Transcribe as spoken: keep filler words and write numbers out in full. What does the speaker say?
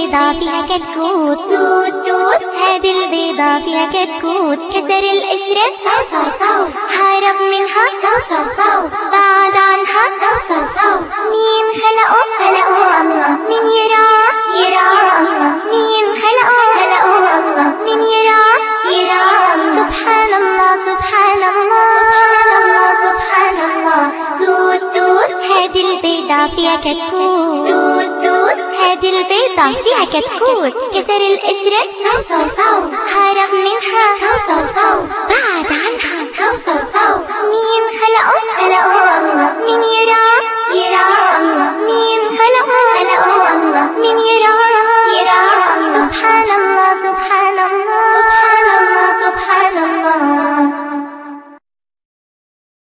البيضة فيها كتكوت، توت توت هذه البيضة فيها كتكوت، كسر القشرة صو صو صو، هرب منها صو صو صو، بعد عنها صو صو صو. مين خلقه؟ خلقه الله. مين يراه؟ يراه الله. مين خلقه؟ خلقه الله. مين يراه؟ يراه الله. سبحان الله سبحان الله سبحان الله. توت توت هذه البيضة فيها كتكوت، توت توت هذه البيضة فيها كتكوت، كسر القشرة صو صو صو، هرب منها صو صو صو، بعد عنها صو صو صو. مين خلقه؟ خلقه الله. مين يراه؟ يراه الله. مين خلقه؟ خلقه الله. مين يراه؟